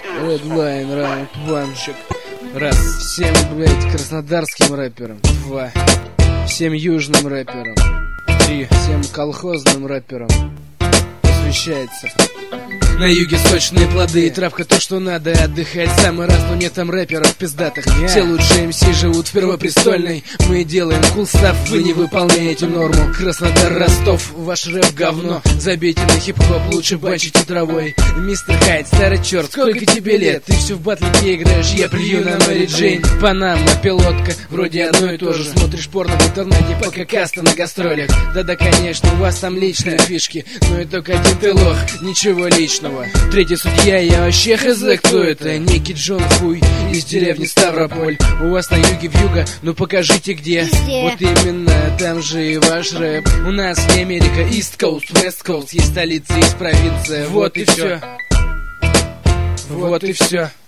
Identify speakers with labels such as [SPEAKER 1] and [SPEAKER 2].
[SPEAKER 1] Редлайн, раунд, ванчик. Раз. Всем, блять, краснодарским рэперам. 2. Всем южным рэперам. 3. Всем колхозным рэперам. Посвящается. На юге сочные плоды и травка то, что надо. Отдыхать самый раз, но нет там рэперов пиздатых. Все лучшие МС живут в Первопрестольной. Мы делаем кул став, вы не выполняете норму. Краснодар, Ростов, ваш рэп говно. Забейте на хип-хоп, лучше банчите травой. Мистер Хайд, старый черт, сколько тебе лет? Ты все в батлике играешь, я плюю на Мэри Джейн. Панама, пилотка, вроде одно и то же. Смотришь порно в интернете, пока каста на гастролях. Да-да, конечно, у вас там личные фишки, но и только один ты лох, ничего личного. Третий судья, я вообще хз, кто это? Некий Джон Хуй из деревни Ставрополь. У вас на юге вьюга, ну покажите где. Вот именно, там же и ваш рэп. У нас не Америка, East Coast, West Coast. Есть столица, есть провинция, вот и все. Вот и все.